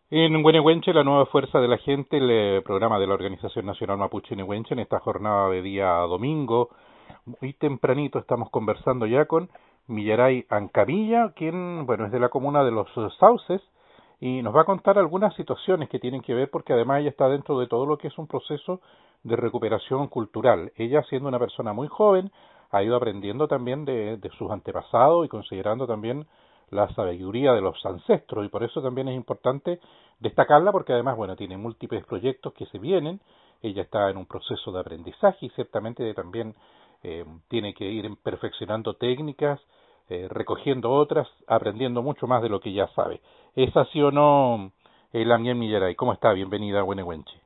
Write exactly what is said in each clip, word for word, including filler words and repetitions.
En Huenehuenche, la nueva fuerza de la gente, el eh, programa de la Organización Nacional Mapuche Nehuenche, en esta jornada de día domingo, muy tempranito estamos conversando ya con Millaray Ancamilla, quien, bueno, es de la comuna de Los Sauces, y nos va a contar algunas situaciones que tienen que ver, porque además ella está dentro de todo lo que es un proceso de recuperación cultural. Ella, siendo una persona muy joven, ha ido aprendiendo también de, de sus antepasados y considerando también la sabiduría de los ancestros, y por eso también es importante destacarla, porque además, bueno, tiene múltiples proyectos que se vienen. Ella está en un proceso de aprendizaje y ciertamente también eh, tiene que ir perfeccionando técnicas, eh, recogiendo otras, aprendiendo mucho más de lo que ya sabe. ¿Es así o no, eh, Lamien Millaray? ¿Cómo está? Bienvenida a Huenehuenche.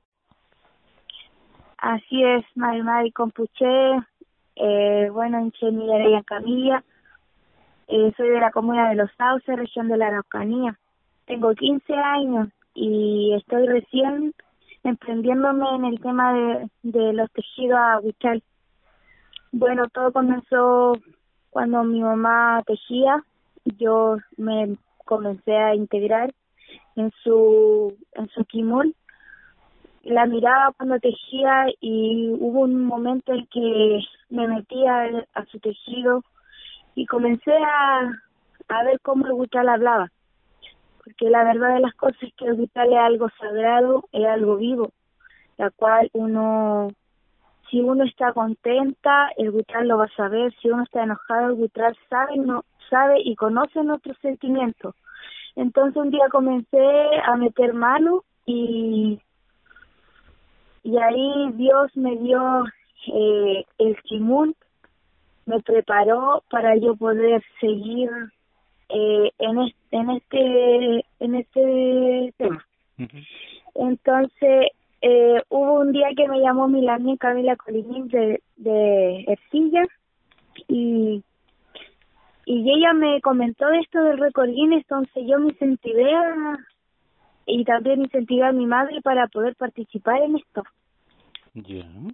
Así es, Mari Mari Compuché, eh, bueno, en Che Millaray Ancamilla, eh, soy de la comuna de Los Sauces, región de la Araucanía. Tengo quince años y estoy recién emprendiéndome en el tema de, de los tejidos a Huichal. Bueno, todo comenzó cuando mi mamá tejía, yo me comencé a integrar en su en su kimul. La miraba cuando tejía y hubo un momento en que me metí a, a su tejido y comencé a, a ver cómo el Huichal hablaba, porque la verdad de las cosas es que el Huichal es algo sagrado, es algo vivo, la cual uno, si uno está contenta, el Huichal lo va a saber; si uno está enojado, el Huichal sabe, no, sabe y conoce nuestros sentimientos. Entonces un día comencé a meter mano y y ahí Dios me dio eh, el kimún, me preparó para yo poder seguir eh, en este en este en este tema. Uh-huh. Entonces eh, hubo un día que me llamó mi Lamien Camila Coligín de de Ercilla y y ella me comentó de esto del récord Guinness. Entonces yo me incentivé a, y también incentivé a mi madre para poder participar en esto. Ya. Yeah.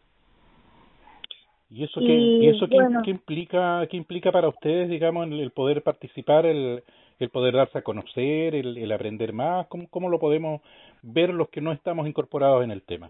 ¿Y eso qué, y Y eso qué, bueno, qué implica, qué implica para ustedes, digamos, el, el poder participar, el, el poder darse a conocer, el, el aprender más? ¿Cómo, ¿Cómo lo podemos ver los que no estamos incorporados en el tema?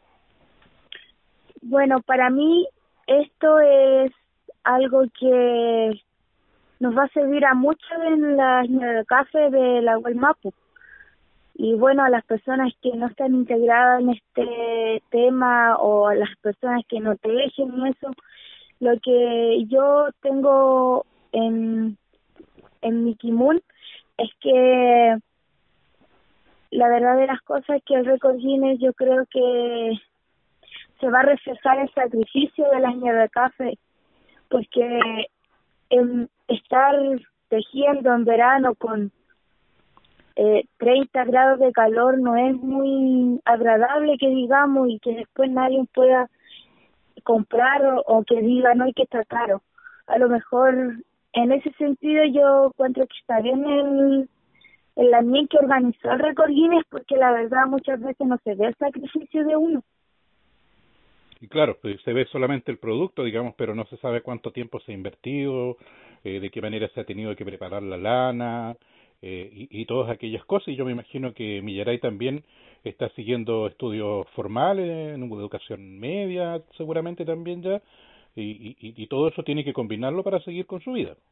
bueno, para mí esto es algo que nos va a servir a muchos en la café de la Guaymapu. Y bueno, a las personas que no están integradas en este tema o a las personas que no tejen y eso, lo que yo tengo en, en mi kimún es que la verdad de las cosas es que el récord Guinness, yo creo que se va a reflejar el sacrificio de las de café, porque en estar tejiendo en verano con eh, treinta grados de calor no es muy agradable, que digamos, y que después nadie pueda comprar o, o que diga no, hay que está caro. A lo mejor en ese sentido yo encuentro que está bien el el admin que organizó el récord Guinness, porque la verdad muchas veces no se ve el sacrificio de uno. Y claro, pues se ve solamente el producto, digamos, pero no se sabe cuánto tiempo se ha invertido, eh, de qué manera se ha tenido que preparar la lana, eh, y, y todas aquellas cosas. Y yo me imagino que Millaray también está siguiendo estudios formales, en educación media, seguramente también ya, y, y, y todo eso tiene que combinarlo para seguir con su vida.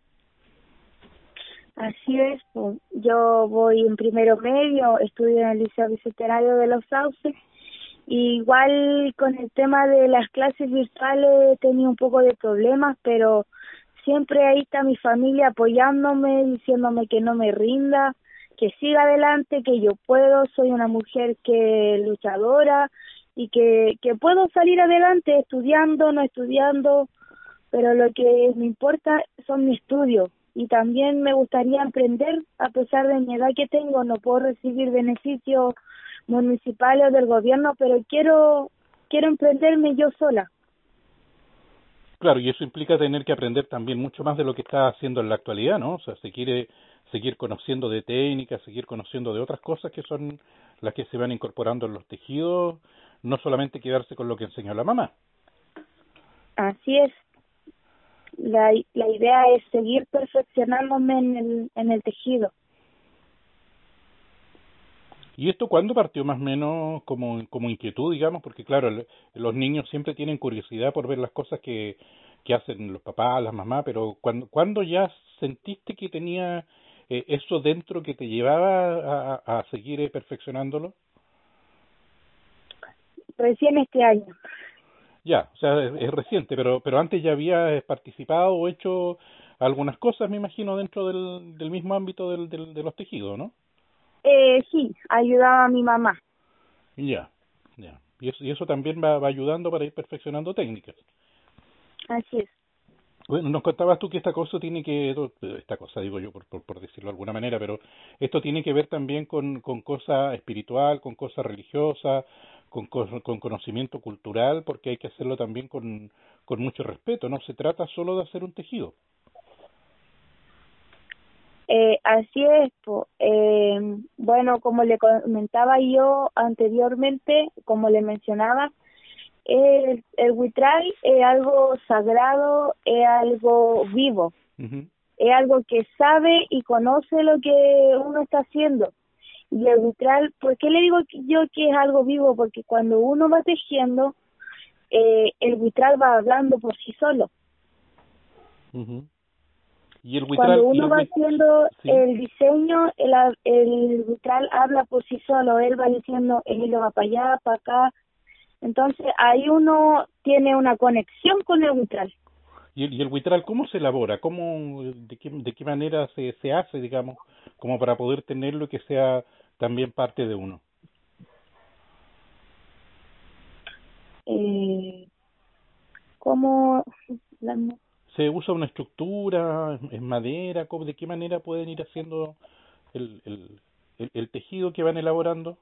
Así es, pues, yo voy en primero medio, estudio en el Liceo Bicentenario de Los Sauces. Y igual con el tema de las clases virtuales he tenido un poco de problemas, pero siempre ahí está mi familia apoyándome, diciéndome que no me rinda, que siga adelante, que yo puedo, soy una mujer que luchadora y que, que puedo salir adelante estudiando, no estudiando, pero lo que me importa son mis estudios. Y también me gustaría emprender, a pesar de mi edad que tengo, no puedo recibir beneficios municipales o del gobierno, pero quiero quiero emprenderme yo sola. Claro, y eso implica tener que aprender también mucho más de lo que está haciendo en la actualidad, ¿no? O sea, se quiere seguir conociendo de técnicas, seguir conociendo de otras cosas que son las que se van incorporando en los tejidos, no solamente quedarse con lo que enseñó la mamá. Así es. La, la idea es seguir perfeccionándome en el, en el tejido. ¿Y esto cuándo partió más o menos como, como inquietud, digamos? Porque claro, el- los niños siempre tienen curiosidad por ver las cosas que, que hacen los papás, las mamás, pero cuando, ¿cuándo ya sentiste que tenía eh, eso dentro que te llevaba a, a seguir eh, perfeccionándolo? Recién este año. Ya, o sea, es, es reciente, pero pero antes ya había participado o hecho algunas cosas, me imagino, dentro del, del mismo ámbito del, del, de los tejidos, ¿no? Eh, sí, ayudaba a mi mamá. Ya, ya. Y eso, y eso también va, va ayudando para ir perfeccionando técnicas. Así es. Bueno, nos contabas tú que esta cosa tiene que, esta cosa digo yo por, por, por decirlo de alguna manera, pero esto tiene que ver también con, con cosa espiritual, con cosa religiosa, con, cos- con conocimiento cultural, porque hay que hacerlo también con, con mucho respeto, no se trata solo de hacer un tejido. Eh, así es, po. Eh, bueno, como le comentaba yo anteriormente, como le mencionaba, el, el huitral es algo sagrado, es algo vivo, Ujú. es algo que sabe y conoce lo que uno está haciendo. Y el vitral, ¿por qué le digo que- yo que es algo vivo? Porque cuando uno va tejiendo, eh, el vitral va hablando por sí solo. Ujú. Y el Cuando vitral, y uno el va wit- haciendo sí, el diseño, el, a- el vitral habla por sí solo. Él va diciendo, el hilo va para allá, para acá. Entonces ahí uno tiene una conexión con el vitral. y el, y el vitral, ¿cómo se elabora? ¿Cómo, de qué, de qué manera se, se hace, digamos, como para poder tenerlo y que sea también parte de uno? Eh, como la, ¿Se usa una estructura, es madera? ¿Cómo, de qué manera pueden ir haciendo el, el, el, el tejido que van elaborando?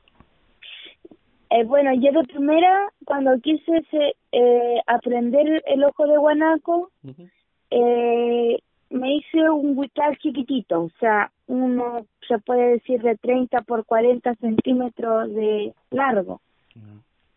Eh, bueno, yo de primera, cuando quise se- eh, aprender el ojo de guanaco, Ujú. eh, me hice un huical chiquitito, o sea, uno se puede decir de treinta por cuarenta centímetros de largo. Ujú.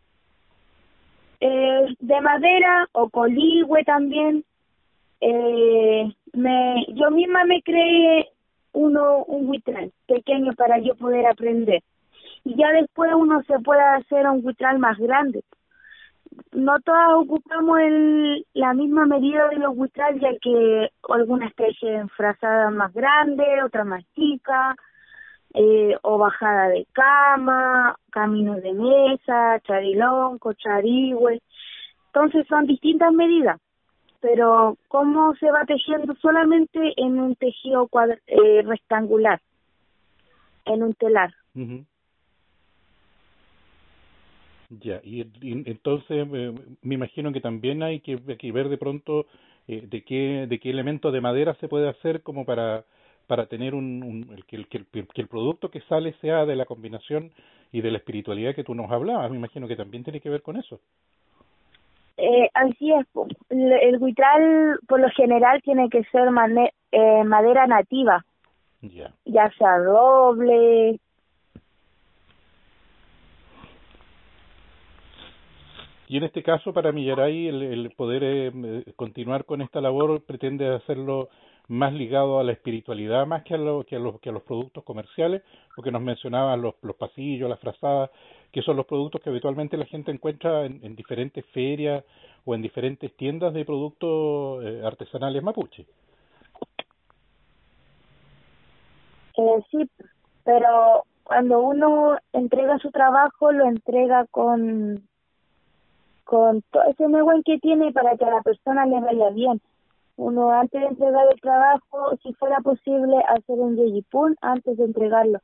Eh, de madera o coligüe también. Eh, me, yo misma me creé uno, un huitral pequeño para yo poder aprender. Y ya después uno se puede hacer un huitral más grande. No todas ocupamos el, la misma medida de los huitrales, ya que algunas tejen frazadas más grandes, otras más chicas, eh, o bajada de cama, caminos de mesa, charilón, cocharigüe. Entonces son distintas medidas, pero cómo se va tejiendo solamente en un tejido cuadr eh, rectangular, en un telar. Ujú. Ya, y, y entonces eh, me imagino que también hay que, que ver de pronto eh, de qué de qué elemento de madera se puede hacer como para para tener un, un el, que, el, que, el, que el producto que sale sea de la combinación y de la espiritualidad que tú nos hablabas. Me imagino que también tiene que ver con eso. Eh, así es, po. el, el huitral por lo general tiene que ser mane eh, madera nativa, Ya. ya sea roble. Y en este caso, para Millaray, el, el poder eh, eh, continuar con esta labor pretende hacerlo más ligado a la espiritualidad, más que a, lo, que a, los, que a los productos comerciales, porque nos mencionaban los, los pasillos, las frazadas, que son los productos que habitualmente la gente encuentra en, en diferentes ferias o en diferentes tiendas de productos eh, artesanales mapuche. Eh, sí, pero cuando uno entrega su trabajo, lo entrega con, con todo ese buen que tiene para que a la persona le vaya bien. Uno antes de entregar el trabajo, si fuera posible, hacer un yeyipún antes de entregarlo.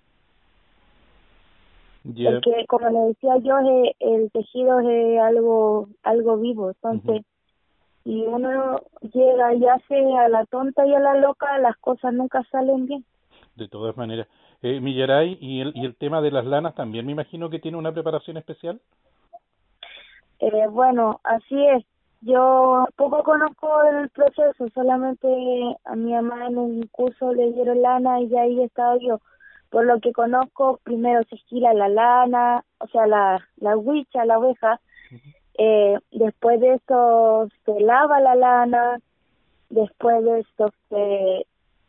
Ya. Porque, como le decía yo, eh, el tejido es algo, algo vivo. Ujú. Entonces, si uno llega y hace a la tonta y a la loca, las cosas nunca salen bien. De todas maneras. Eh, Millaray, y el, y el tema de las lanas también me imagino que tiene una preparación especial. Eh, bueno, así es. Yo poco conozco el proceso, solamente a mi mamá en un curso le dieron lana y ya ahí he estado yo. Por lo que conozco, primero se esquila la lana, o sea, la, la huicha, la oveja. Eh, después de eso se lava la lana, después de esto se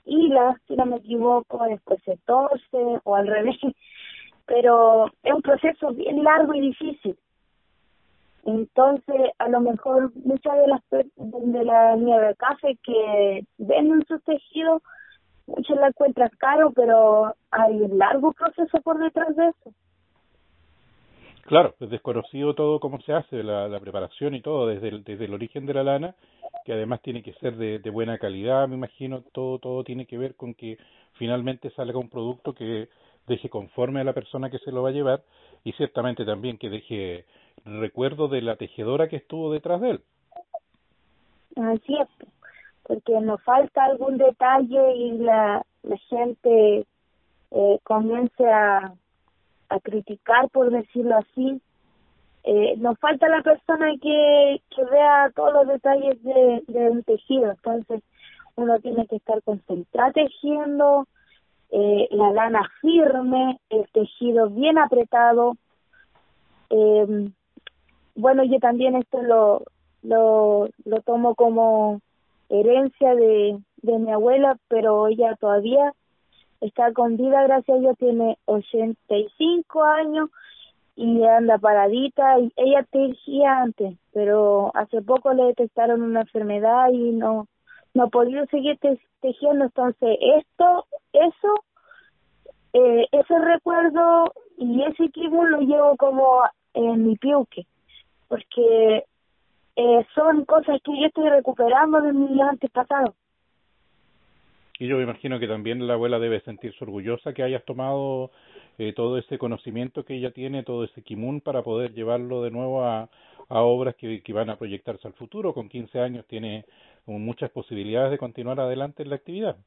hila, si no me equivoco, después se torce o al revés, pero es un proceso bien largo y difícil. Entonces, a lo mejor muchas de las pe- de la nieve de café que venden sus tejidos, muchas la encuentran caro, pero hay un largo proceso por detrás de eso. Claro, es desconocido todo cómo se hace, la, la preparación y todo, desde el, desde el origen de la lana, que además tiene que ser de, de buena calidad, me imagino, todo, todo tiene que ver con que finalmente salga un producto que deje conforme a la persona que se lo va a llevar y ciertamente también que deje recuerdo de la tejedora que estuvo detrás de él. Así es, porque nos falta algún detalle y la, la gente eh, comience a, a criticar, por decirlo así. Eh, nos falta la persona que, que vea todos los detalles de, de un tejido. Entonces uno tiene que estar concentrado tejiendo, eh, la lana firme, el tejido bien apretado. Eh, bueno, yo también esto lo, lo, lo tomo como herencia de, de mi abuela, pero ella todavía está con vida, gracias a Dios, tiene ochenta y cinco años y anda paradita. Y ella tejía antes, pero hace poco le detectaron una enfermedad y no no ha podido seguir te, tejiendo. Entonces esto, eso, eh, ese recuerdo y ese equipo lo llevo como en mi piuque, porque eh, son cosas que yo estoy recuperando de mi antepasado. Y yo me imagino que también la abuela debe sentirse orgullosa que hayas tomado eh, todo ese conocimiento que ella tiene, todo ese kimun para poder llevarlo de nuevo a, a obras que, que van a proyectarse al futuro. Con quince años tiene um, muchas posibilidades de continuar adelante en la actividad.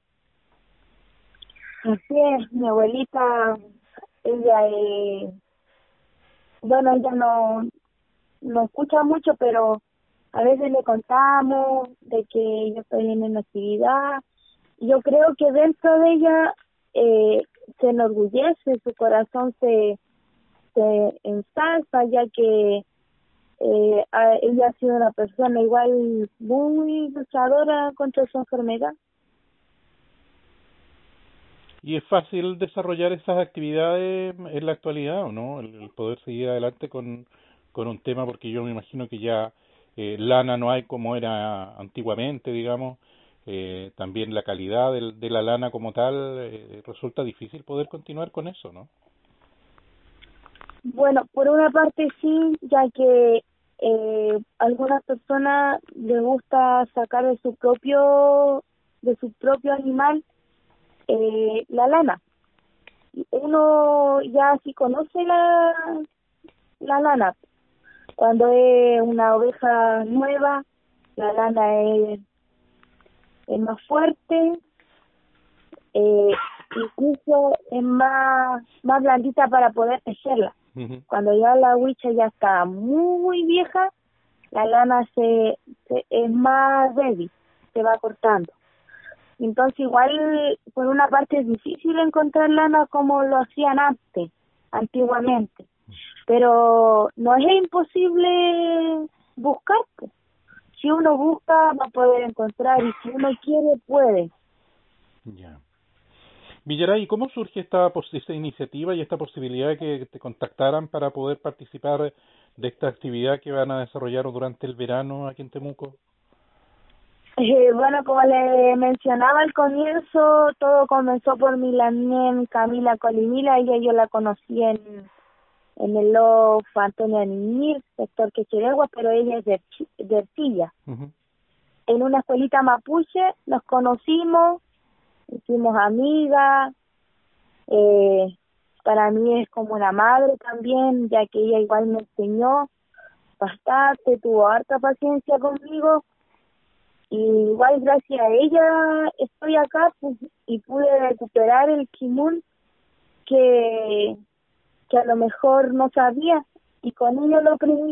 Así es, mi abuelita, ella, eh, bueno, ella no, no escucha mucho, pero a veces le contamos de que yo estoy en una actividad. Yo creo que dentro de ella eh, se enorgullece, su corazón se, se ensalza, ya que eh, a, ella ha sido una persona igual muy luchadora contra su enfermedad. ¿Y es fácil desarrollar esas actividades en la actualidad o no? El, el poder seguir adelante con, con un tema, porque yo me imagino que ya eh, lana no hay como era antiguamente, digamos. Eh, también la calidad del, de la lana como tal, eh, resulta difícil poder continuar con eso, ¿no? Bueno, por una parte sí, ya que eh, a algunas personas les gusta sacar de su propio de su propio animal eh, la lana. Uno ya sí conoce la la lana. Cuando es una oveja nueva, la lana es, es más fuerte, eh, incluso es más más blandita para poder tejerla. Uh-huh. Cuando ya la huicha ya está muy vieja, la lana se, se es más débil, se va cortando. Entonces igual por una parte es difícil encontrar lana como lo hacían antes, antiguamente, pero no es imposible buscar, pues. Si uno busca va a poder encontrar y si uno quiere puede. Ya. Villaray, ¿cómo surge esta, pos- esta iniciativa y esta posibilidad de que te contactaran para poder participar de esta actividad que van a desarrollar durante el verano aquí en Temuco? Eh, bueno, como le mencionaba al comienzo, todo comenzó por mi la niña Camila Colimila. Ella yo la conocí en, en el Lof Antonia Niñir, sector Quecheregua, pero ella es de, Chi- de Ercilla. Uh-huh. En una escuelita mapuche nos conocimos, hicimos amigas. Eh, para mí es como una madre también, ya que ella igual me enseñó bastante, tuvo harta paciencia conmigo. Y igual gracias a ella estoy acá, pues, y pude recuperar el kimun que, que a lo mejor no sabía, y con ello lo aprendí.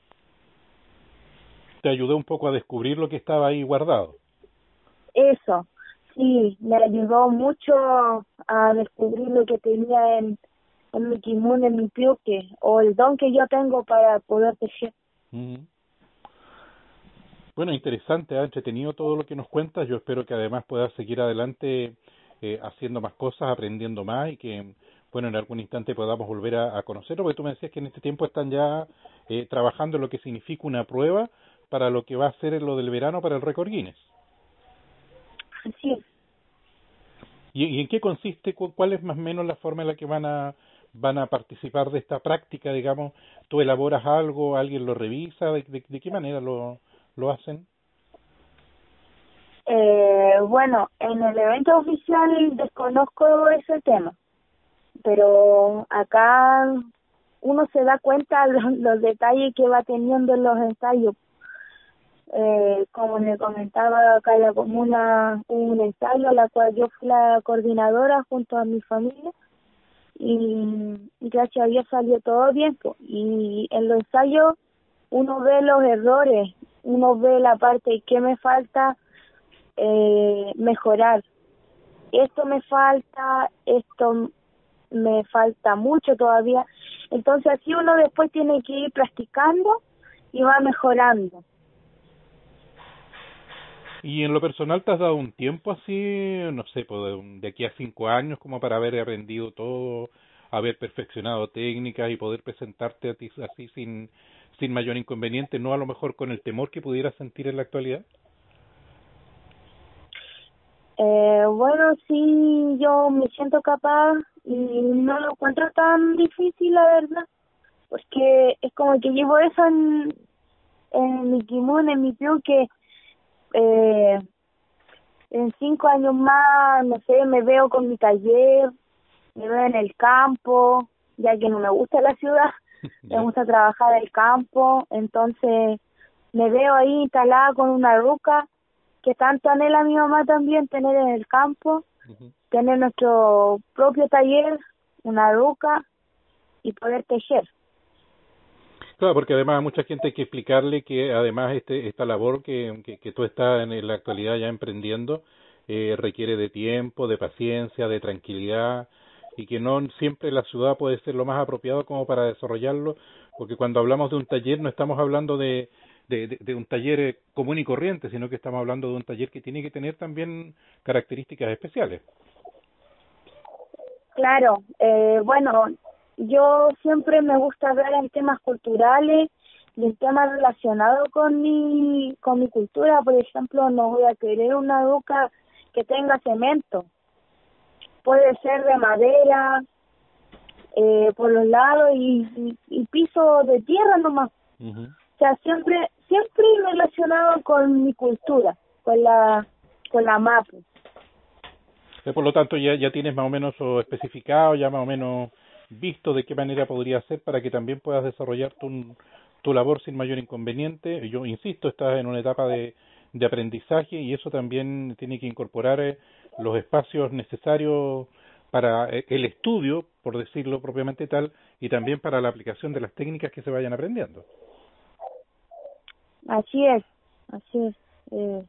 Te ayudó un poco a descubrir lo que estaba ahí guardado. Eso, sí, me ayudó mucho a descubrir lo que tenía en, en mi kimun, en mi piuque, o el don que yo tengo para poder tejer. Uh-huh. Bueno, interesante, ha entretenido todo lo que nos cuentas. Yo espero que además puedas seguir adelante eh, haciendo más cosas, aprendiendo más y que, bueno, en algún instante podamos volver a, a conocerlo, porque tú me decías que en este tiempo están ya eh, trabajando en lo que significa una prueba para lo que va a ser lo del verano para el récord Guinness. Así es. ¿Y, y en qué consiste? cu- ¿Cuál es más o menos la forma en la que van a van a participar de esta práctica, digamos? ¿Tú elaboras algo, alguien lo revisa? ¿De, de, de qué manera lo, lo hacen? Eh, bueno, en el evento oficial desconozco ese tema, pero acá uno se da cuenta los, los detalles que va teniendo en los ensayos. Eh, como le comentaba, acá en la comuna hubo un ensayo a la cual yo fui la coordinadora junto a mi familia y, y gracias a Dios salió todo bien, po. Y en los ensayos uno ve los errores, uno ve la parte que me falta eh, mejorar. Esto me falta, esto me falta mucho todavía. Entonces así uno después tiene que ir practicando y va mejorando. Y en lo personal, ¿te has dado un tiempo así, no sé, pues, de, un- de aquí a cinco años, como para haber aprendido todo, haber perfeccionado técnicas y poder presentarte a ti así sin, sin mayor inconveniente, no a lo mejor con el temor que pudieras sentir en la actualidad? Eh, bueno, sí, yo me siento capaz y no lo encuentro tan difícil, la verdad, porque es como que llevo eso en, en mi kimono, en mi piel, que eh, en cinco años más, no sé, me veo con mi taller, me veo en el campo, ya que no me gusta la ciudad, me Ya. gusta trabajar el campo, entonces me veo ahí instalada con una ruca que tanto anhela mi mamá también tener en el campo, Ujú. tener nuestro propio taller, una ruca y poder tejer. Claro, porque además a mucha gente hay que explicarle que además este esta labor que, que, que tú estás en la actualidad ya emprendiendo eh, requiere de tiempo, de paciencia, de tranquilidad y que no siempre la ciudad puede ser lo más apropiado como para desarrollarlo, porque cuando hablamos de un taller no estamos hablando de, de, de, de un taller eh, común y corriente, sino que estamos hablando de un taller que tiene que tener también características especiales. Claro, eh, bueno, yo siempre me gusta hablar en temas culturales y en temas relacionados con mi, con mi cultura. Por ejemplo, no voy a querer una ruca que tenga cemento, puede ser de madera, eh, por los lados y, y, y piso de tierra nomás. Ujú. O sea, siempre, siempre relacionado con mi cultura, con la, con la mapu. Eh, Por lo tanto, ya, ya tienes más o menos o especificado, ya más o menos visto de qué manera podría ser para que también puedas desarrollar tu, tu labor sin mayor inconveniente. Yo insisto, estás en una etapa de, de aprendizaje y eso también tiene que incorporar eh, los espacios necesarios para eh, el estudio, por decirlo propiamente tal, y también para la aplicación de las técnicas que se vayan aprendiendo. Así es, así es. Eh,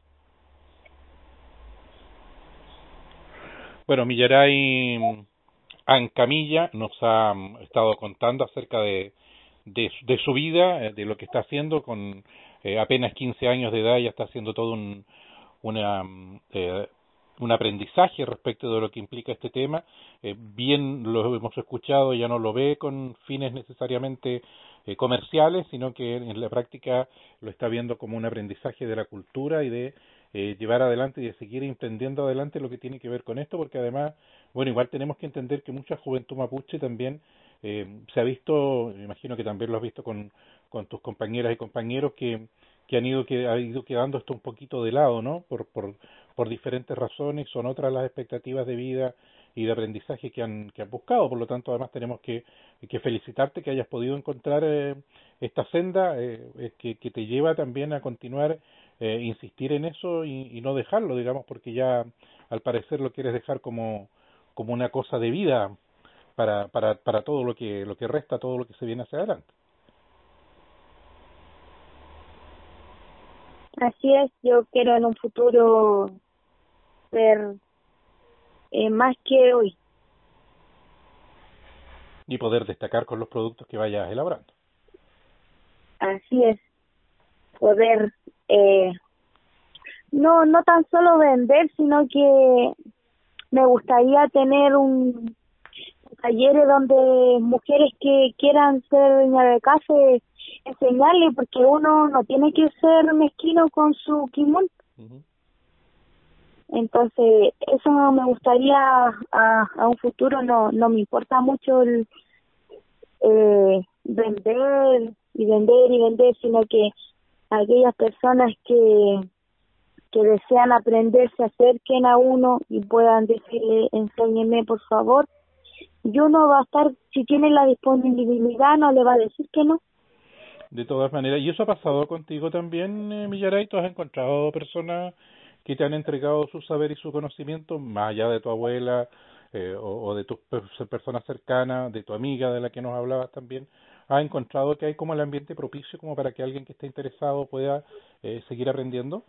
Bueno, Millaray Ancamilla nos ha mm, estado contando acerca de, de, su- de su vida, eh, de lo que está haciendo con eh, apenas quince años de edad, ya está haciendo todo un, una, mm, eh, un aprendizaje respecto de lo que implica este tema. Eh, bien lo hemos escuchado, ya no lo ve con fines necesariamente eh, comerciales, sino que en la práctica lo está viendo como un aprendizaje de la cultura y de eh, llevar adelante y de seguir emprendiendo adelante lo que tiene que ver con esto, porque además, bueno, igual tenemos que entender que mucha juventud mapuche también eh, se ha visto, me imagino que también lo has visto con, con tus compañeras y compañeros que que han ido que ha ido quedando esto un poquito de lado, ¿no? Por por por diferentes razones, son otras las expectativas de vida y de aprendizaje que han que han buscado, por lo tanto además tenemos que que felicitarte que hayas podido encontrar eh, esta senda eh, eh, que que te lleva también a continuar eh, insistir en eso y, y no dejarlo, digamos, porque ya al parecer lo quieres dejar como como una cosa de vida para para para todo lo que lo que resta, todo lo que se viene hacia adelante. Así es, yo quiero en un futuro ser eh, más que hoy. Y poder destacar con los productos que vayas elaborando. Así es, poder eh, no, no tan solo vender, sino que me gustaría tener un talleres donde mujeres que quieran ser dueña de casa, eh, enseñarle, porque uno no tiene que ser mezquino con su kimono. Uh-huh. Entonces, eso me gustaría a, a un futuro, no no me importa mucho el eh, vender y vender y vender, sino que aquellas personas que que desean aprender se acerquen a uno y puedan decirle, enséñeme por favor, y uno va a estar, si tiene la disponibilidad, no le va a decir que no. De todas maneras, ¿y eso ha pasado contigo también, eh, Millaray? ¿Tú has encontrado personas que te han entregado su saber y su conocimiento, más allá de tu abuela eh, o, o de tus per- personas cercanas, de tu amiga de la que nos hablabas también? ¿Has encontrado que hay como el ambiente propicio como para que alguien que esté interesado pueda eh, seguir aprendiendo?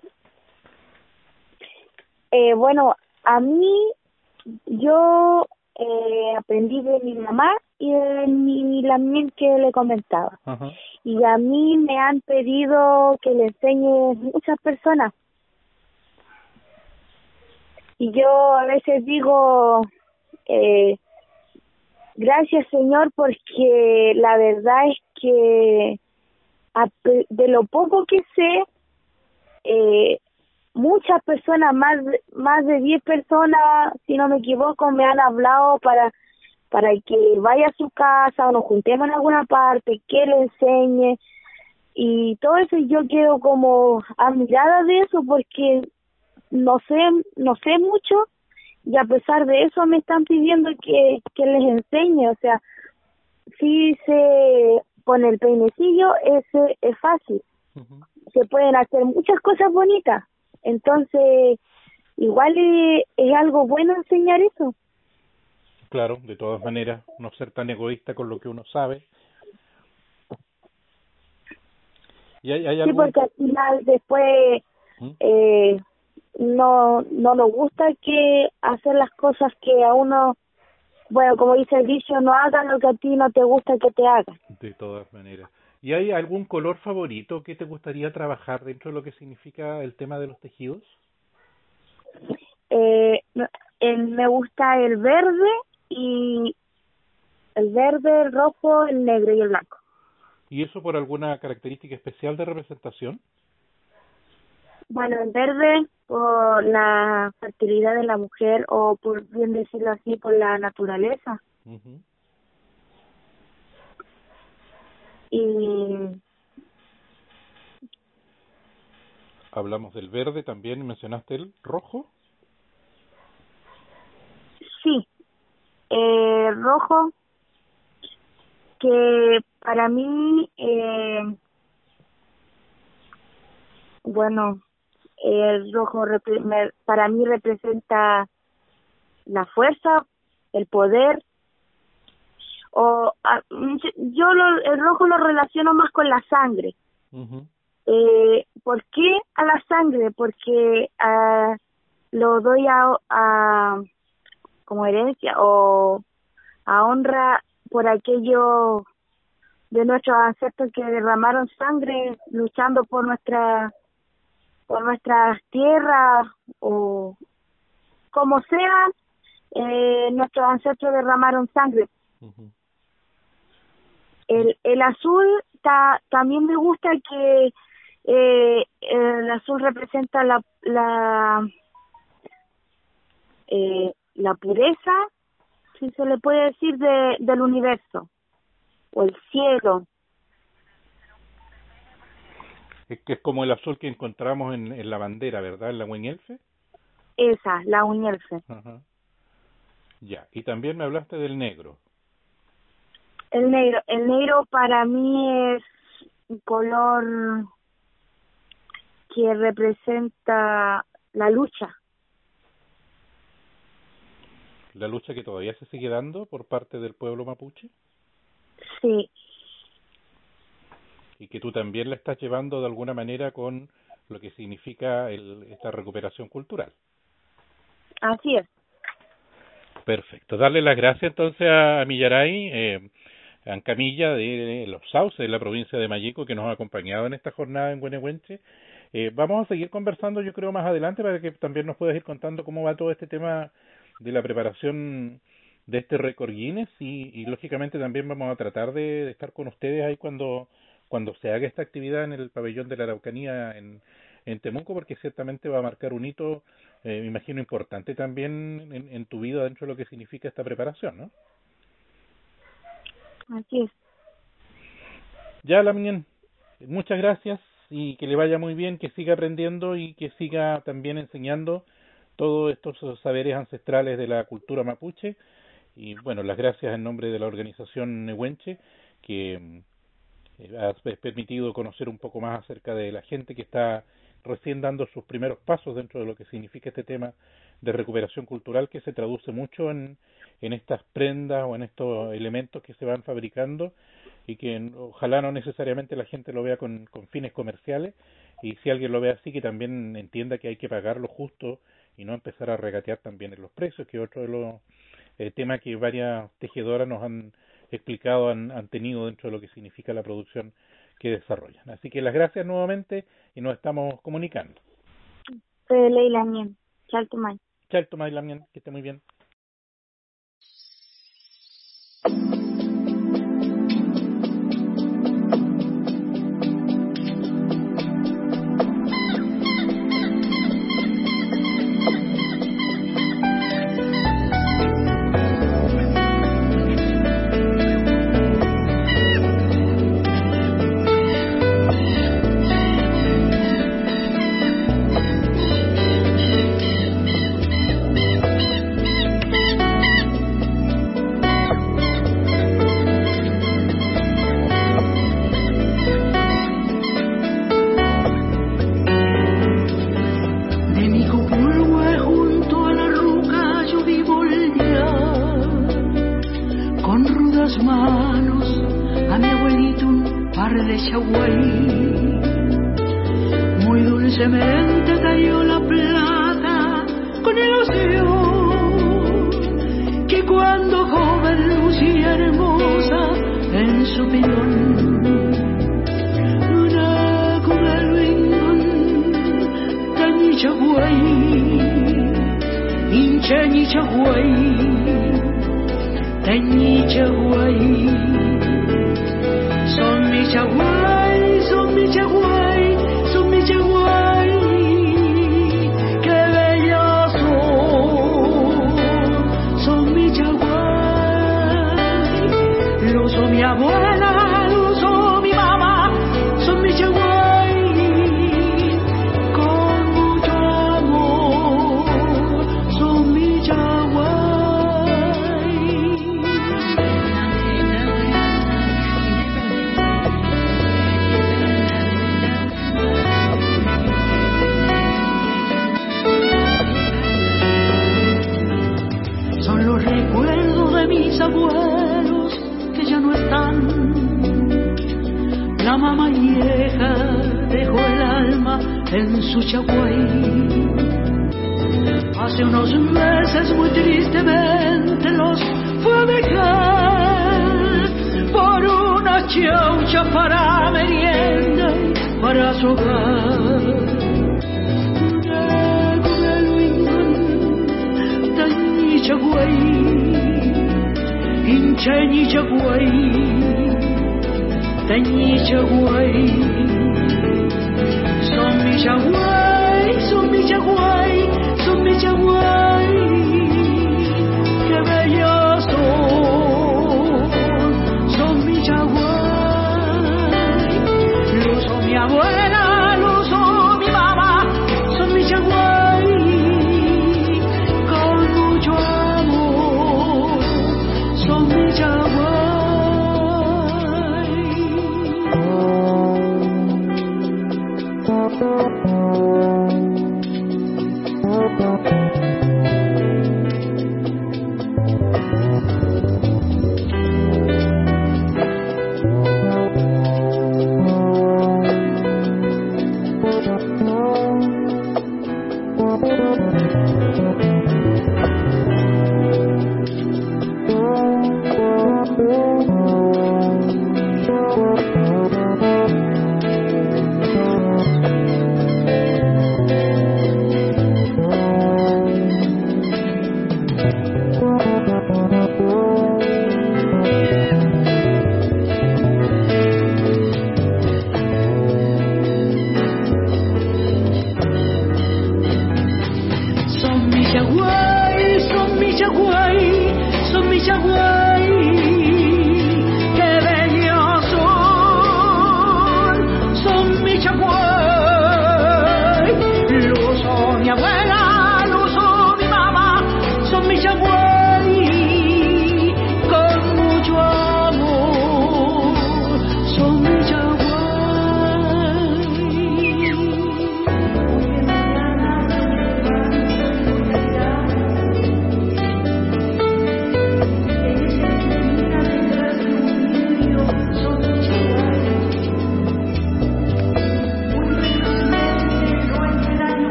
Eh, bueno, a mí, yo eh, aprendí de mi mamá y de mi, la mía que le comentaba. Ajá. Y a mí me han pedido que le enseñe muchas personas. Y yo a veces digo, eh, gracias Señor, porque la verdad es que a- de lo poco que sé, eh, muchas personas, más de- más de diez personas, si no me equivoco, me han hablado para para que vaya a su casa o nos juntemos en alguna parte, que le enseñe y todo eso. Y yo quedo como admirada de eso porque no sé no sé mucho y a pesar de eso me están pidiendo que, que les enseñe. O sea, si se pone el peinecillo, ese es fácil, Uh-huh. se pueden hacer muchas cosas bonitas. Entonces, igual es, es algo bueno enseñar eso. Claro, de todas maneras, no ser tan egoísta con lo que uno sabe. ¿Y hay, hay Sí, algún... porque al final después ¿Mm? eh, no no nos gusta que hacer las cosas que a uno, bueno, como dice el dicho, no hagan lo que a ti no te gusta que te hagan. De todas maneras. ¿Y hay algún color favorito que te gustaría trabajar dentro de lo que significa el tema de los tejidos? Eh, no- eh, me gusta el verde y el verde, el rojo, el negro y el blanco. ¿Y eso por alguna característica especial de representación? Bueno, el verde por la fertilidad de la mujer o por bien decirlo así, por la naturaleza. Uh-huh. Y Hablamos del verde, también mencionaste el rojo. sí, eh, rojo, que para mí, eh, bueno, el rojo repre- me- para mí representa la fuerza, el poder, o a- yo lo, el rojo lo relaciono más con la sangre. Uh-huh. Eh, ¿por qué a la sangre? Porque ah, lo doy a, a como herencia o a honra por aquello de nuestros ancestros que derramaron sangre luchando por nuestra por nuestras tierras o como sea, eh, nuestros ancestros derramaron sangre. Uh-huh. El el azul ta, también me gusta que eh, el azul representa la la eh, la pureza, si se le puede decir, de del universo o el cielo. Es que es como el azul que encontramos en, en la bandera, ¿verdad? En la Wenelfe. Esa, la universo. Ajá. Ya. Y también me hablaste del negro. El negro, el negro para mí es un color que representa la lucha. La lucha que todavía se sigue dando por parte del pueblo mapuche Sí, y que tú también la estás llevando de alguna manera con lo que significa el, esta recuperación cultural. así es. Perfecto. Darle las gracias entonces a Millaray, eh, a Ancamilla de Los Sauces, de la provincia de Mayeco, que nos ha acompañado en esta jornada en Güenehuenche, Eh, vamos a seguir conversando, yo creo, más adelante para que también nos puedas ir contando cómo va todo este tema de la preparación de este récord Guinness y, y lógicamente también vamos a tratar de, de estar con ustedes ahí cuando cuando se haga esta actividad en el pabellón de la Araucanía en, en Temuco, porque ciertamente va a marcar un hito, eh, me imagino, importante también en, en tu vida dentro de lo que significa esta preparación, ¿no? Así es. Ya, Lamien, muchas gracias y que le vaya muy bien, que siga aprendiendo y que siga también enseñando todos estos saberes ancestrales de la cultura mapuche. Y bueno, las gracias en nombre de la organización Nehuenche, que eh, ha permitido conocer un poco más acerca de la gente que está recién dando sus primeros pasos dentro de lo que significa este tema de recuperación cultural, que se traduce mucho en, en estas prendas o en estos elementos que se van fabricando y que ojalá no necesariamente la gente lo vea con, con fines comerciales, y si alguien lo ve así, que también entienda que hay que pagar lo justo y no empezar a regatear también en los precios, que otro de los eh, temas que varias tejedoras nos han explicado han, han tenido dentro de lo que significa la producción que desarrollan. Así que las gracias nuevamente y nos estamos comunicando. Soy Leila Mien. Chaltumay. Chaltumay, Lamien, que esté muy bien.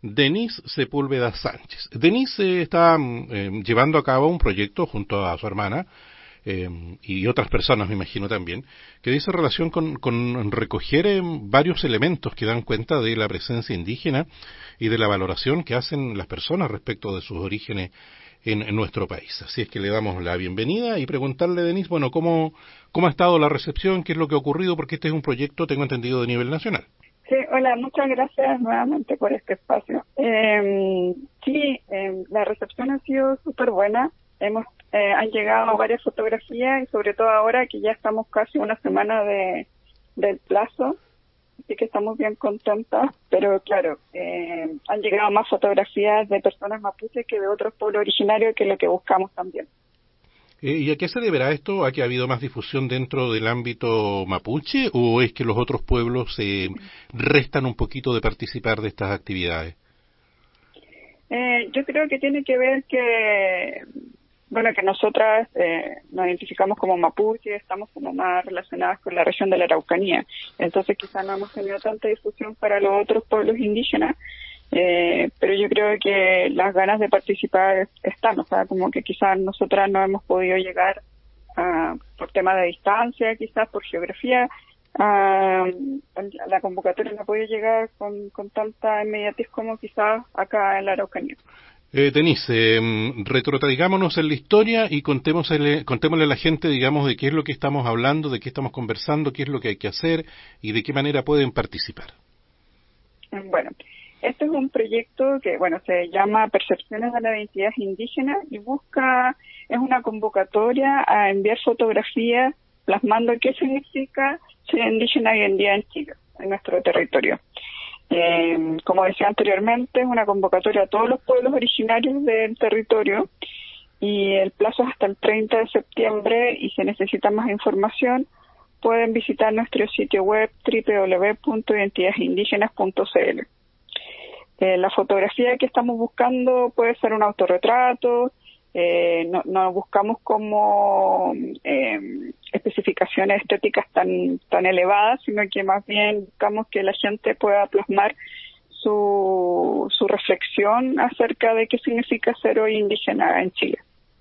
Denise Sepúlveda Sánchez. Denise eh, está eh, llevando a cabo un proyecto junto a su hermana eh, y otras personas, me imagino también, que dice relación con, con recoger eh, varios elementos que dan cuenta de la presencia indígena y de la valoración que hacen las personas respecto de sus orígenes en, en nuestro país. Así es que le damos la bienvenida y preguntarle, Denise, bueno, ¿cómo, cómo ha estado la recepción? ¿Qué es lo que ha ocurrido? Porque este es un proyecto, tengo entendido, de nivel nacional. Sí, hola, muchas gracias nuevamente por este espacio. Eh, sí, eh, la recepción ha sido súper buena. Hemos, eh, han llegado varias fotografías y sobre todo ahora que ya estamos casi una semana de del plazo, así que estamos bien contentas. Pero claro, eh, han llegado más fotografías de personas mapuches que de otros pueblos originarios, que es lo que buscamos también. ¿Y a qué se deberá esto? ¿A que ha habido más difusión dentro del ámbito mapuche o es que los otros pueblos se eh, restan un poquito de participar de estas actividades? Eh, yo creo que tiene que ver que, bueno, que nosotras eh, nos identificamos como mapuche, estamos como más relacionadas con la región de la Araucanía, entonces quizás no hemos tenido tanta difusión para los otros pueblos indígenas. Eh, pero yo creo que las ganas de participar están, o sea, como que quizás nosotras no hemos podido llegar uh, por tema de distancia, quizás por geografía, uh, la convocatoria no ha podido llegar con, con tanta inmediatez como quizás acá en la Araucanía. Eh, Denise, eh, retrotraigámonos en la historia y contémosle, contémosle a la gente, digamos, de qué es lo que estamos hablando, de qué estamos conversando, qué es lo que hay que hacer y de qué manera pueden participar. Bueno, este es un proyecto que, bueno, se llama Percepciones de la Identidad Indígena y busca, es una convocatoria a enviar fotografías plasmando qué significa ser indígena hoy en día en Chile, en nuestro territorio. Eh, como decía anteriormente, es una convocatoria a todos los pueblos originarios del territorio y el plazo es hasta el treinta de septiembre y si necesitan más información pueden visitar nuestro sitio web doble u doble u doble u punto identidades indígenas punto c l. Eh, la fotografía que estamos buscando puede ser un autorretrato, eh, no, no buscamos como eh, especificaciones estéticas tan tan elevadas, sino que más bien buscamos que la gente pueda plasmar su, su reflexión acerca de qué significa ser hoy indígena en Chile.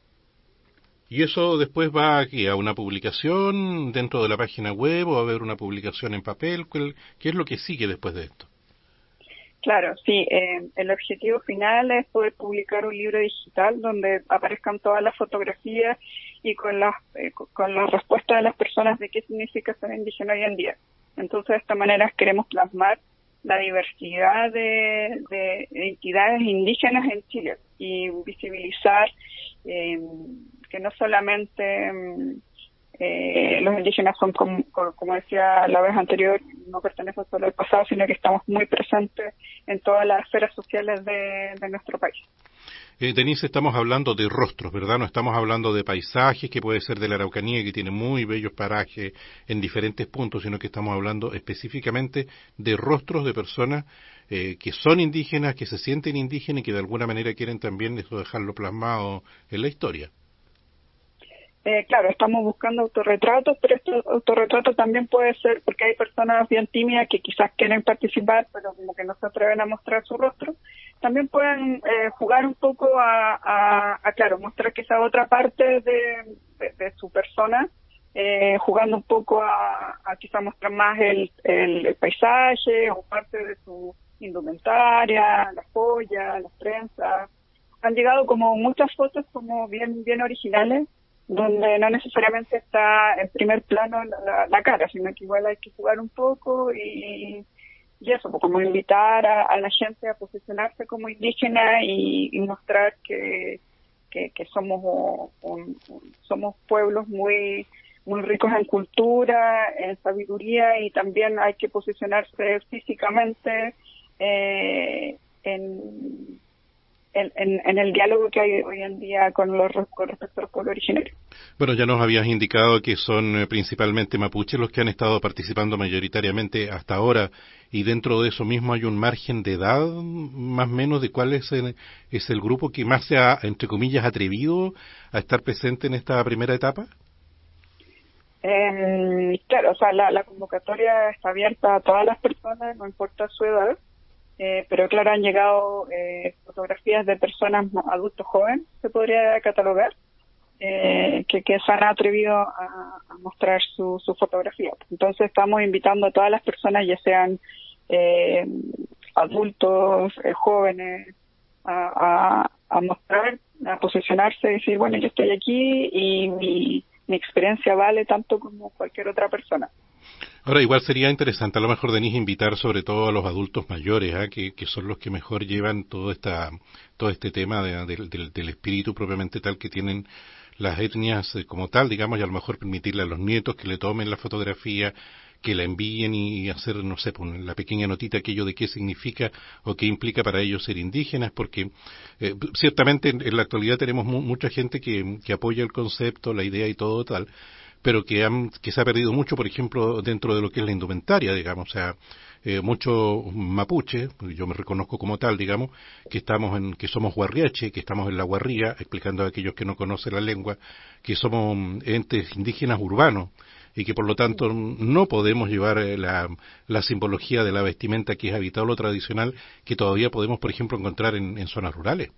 ¿Y eso después va aquí a una publicación dentro de la página web o va a haber una publicación en papel? ¿Qué es lo que sigue después de esto? Claro, sí. Eh, el objetivo final es poder publicar un libro digital donde aparezcan todas las fotografías y con las eh, con las respuestas de las personas de qué significa ser indígena hoy en día. Entonces, de esta manera queremos plasmar la diversidad de, de entidades indígenas en Chile y visibilizar eh, que no solamente eh, los indígenas son, como, como decía la vez anterior, no pertenecen solo al pasado, sino que estamos muy presentes en todas las esferas sociales de, de nuestro país. Eh, Denise, estamos hablando de rostros, ¿verdad? No estamos hablando de paisajes, que puede ser de la Araucanía, que tiene muy bellos parajes en diferentes puntos, sino que estamos hablando específicamente de rostros de personas eh, que son indígenas, que se sienten indígenas y que de alguna manera quieren también eso dejarlo plasmado en la historia. Eh, claro, estamos buscando autorretratos, pero estos autorretratos también puede ser porque hay personas bien tímidas que quizás quieren participar, pero como que no se atreven a mostrar su rostro. También pueden eh, jugar un poco a, a, a, claro, mostrar quizá otra parte de, de, de su persona, eh, jugando un poco a, a quizá mostrar más el, el, el paisaje o parte de su indumentaria, las joyas, las trenzas. Han llegado como muchas fotos como bien, bien originales, donde no necesariamente está en primer plano la, la, la cara, sino que igual hay que jugar un poco y, y eso, como invitar a, a la gente a posicionarse como indígena y, y mostrar que, que, que somos un, un, somos pueblos muy muy ricos en cultura, en sabiduría y también hay que posicionarse físicamente eh, en En, en, en el diálogo que hay hoy en día con los con respecto a los pueblos originarios. Bueno, ya nos habías indicado que son eh, principalmente mapuches los que han estado participando mayoritariamente hasta ahora, y dentro de eso mismo hay un margen de edad, más o menos, de cuál es el, es el grupo que más se ha, entre comillas, atrevido a estar presente en esta primera etapa. Eh, claro, o sea, la, la convocatoria está abierta a todas las personas, no importa su edad. eh, pero claro, han llegado eh, fotografías de personas adultos jóvenes, se podría catalogar, eh, que, que se han atrevido a, a mostrar su, su fotografía. Entonces estamos invitando a todas las personas, ya sean eh, adultos, eh, jóvenes, a, a, a mostrar, a posicionarse y decir, bueno, yo estoy aquí y mi, mi experiencia vale tanto como cualquier otra persona. Ahora, igual sería interesante a lo mejor, Denise, invitar sobre todo a los adultos mayores, ¿eh? que, que son los que mejor llevan todo esta todo este tema de, de, de, del espíritu propiamente tal que tienen las etnias eh, como tal, digamos, y a lo mejor permitirle a los nietos que le tomen la fotografía, que la envíen y hacer, no sé, pues, la pequeña notita aquello de qué significa o qué implica para ellos ser indígenas, porque eh, ciertamente en, en la actualidad tenemos mu mucha gente que, que apoya el concepto, la idea y todo tal, pero que, han, que se ha perdido mucho, por ejemplo, dentro de lo que es la indumentaria, digamos, o sea, eh, muchos mapuche, yo me reconozco como tal, digamos, que estamos en, que somos guarriache, que estamos en la guarría, explicando a aquellos que no conocen la lengua, que somos entes indígenas urbanos, y que por lo tanto no podemos llevar la, la simbología de la vestimenta que es habitual o tradicional, que todavía podemos, por ejemplo, encontrar en, en zonas rurales.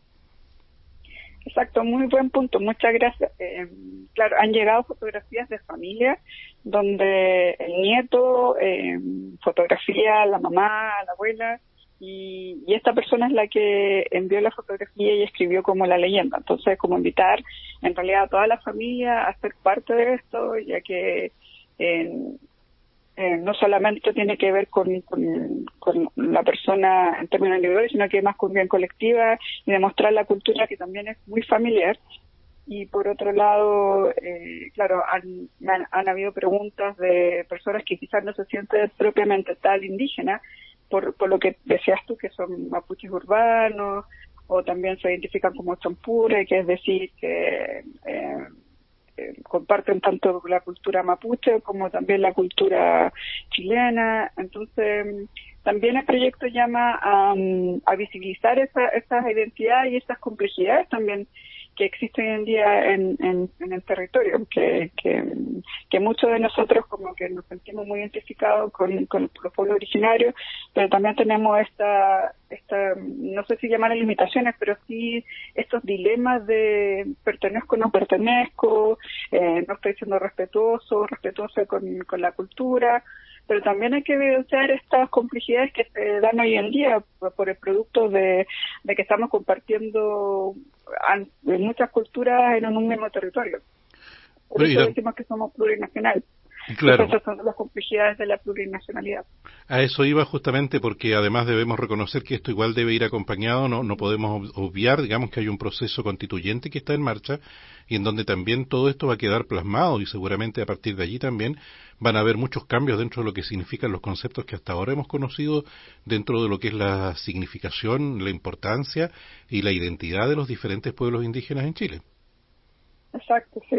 Exacto, muy buen punto, muchas gracias. Eh, claro, han llegado fotografías de familia donde el nieto eh, fotografía a la mamá, a la abuela, y, y esta persona es la que envió la fotografía y escribió como la leyenda. Entonces, como invitar en realidad a toda la familia a ser parte de esto, ya que eh, Eh, no solamente tiene que ver con, con, con la persona en términos individuales, sino que más con bien colectiva y demostrar la cultura que también es muy familiar. Y por otro lado, eh, claro, han, han, han habido preguntas de personas que quizás no se sienten propiamente tal indígena, por, por lo que decías tú, que son mapuches urbanos, o también se identifican como champure, que es decir, que eh, Eh, comparten tanto la cultura mapuche como también la cultura chilena. Entonces también el proyecto llama a, a visibilizar esa, esas identidades y esas complejidades también que existen hoy en día en, en, en el territorio, que, que, que muchos de nosotros como que nos sentimos muy identificados con, con los pueblos originarios, pero también tenemos esta, esta, no sé si llamar limitaciones, pero sí estos dilemas de pertenezco o no pertenezco, eh, no estoy siendo respetuoso, respetuoso con, con la cultura, pero también hay que evidenciar estas complejidades que se dan hoy en día por, por el producto de, de que estamos compartiendo en muchas culturas en un mismo territorio. Por Pero, eso decimos que somos plurinacionales. Claro. Esas son las complejidades de la plurinacionalidad. A eso iba justamente porque además debemos reconocer que esto igual debe ir acompañado, no, no podemos obviar, digamos que hay un proceso constituyente que está en marcha y en donde también todo esto va a quedar plasmado y seguramente a partir de allí también van a haber muchos cambios dentro de lo que significan los conceptos que hasta ahora hemos conocido dentro de lo que es la significación, la importancia y la identidad de los diferentes pueblos indígenas en Chile. Exacto, sí.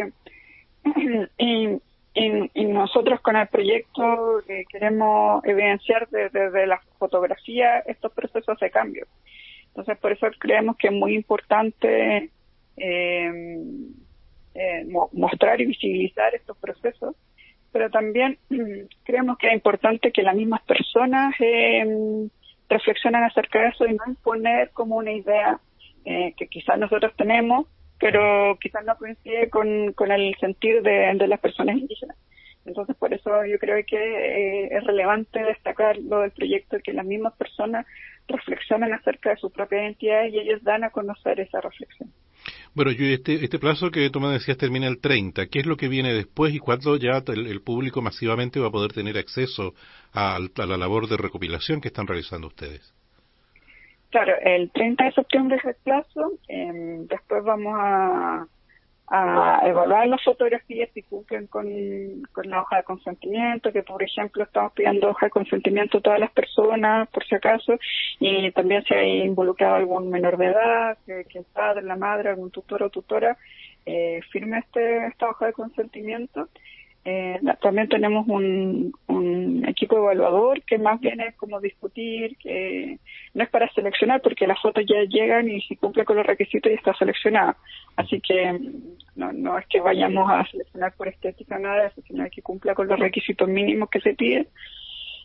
y Y, y nosotros con el proyecto eh, queremos evidenciar desde de, de la fotografía estos procesos de cambio. Entonces, por eso creemos que es muy importante eh, eh, mo mostrar y visibilizar estos procesos, pero también mm, creemos que es importante que las mismas personas eh, reflexionen acerca de eso y no imponer como una idea eh, que quizás nosotros tenemos, pero quizás no coincide con, con el sentir de, de las personas indígenas. Entonces, por eso yo creo que eh, es relevante destacar lo del proyecto, que las mismas personas reflexionan acerca de su propia identidad y ellos dan a conocer esa reflexión. Bueno, yo este, este plazo que tú me decías termina el treinta. ¿Qué es lo que viene después y cuándo ya el, el público masivamente va a poder tener acceso a, a la labor de recopilación que están realizando ustedes? Claro, el treinta de septiembre es el plazo, eh, después vamos a, a evaluar las fotografías si cumplen con, con la hoja de consentimiento, que por ejemplo estamos pidiendo hoja de consentimiento a todas las personas, por si acaso, y también si hay involucrado algún menor de edad, que, que el padre, la madre, algún tutor o tutora, eh, firme este, esta hoja de consentimiento. Eh, también tenemos un, un equipo evaluador que más bien es como discutir, que no es para seleccionar porque las fotos ya llegan y si cumple con los requisitos ya está seleccionada. Así que no, no es que vayamos a seleccionar por estética nada de eso, sino que cumpla con los requisitos mínimos que se piden.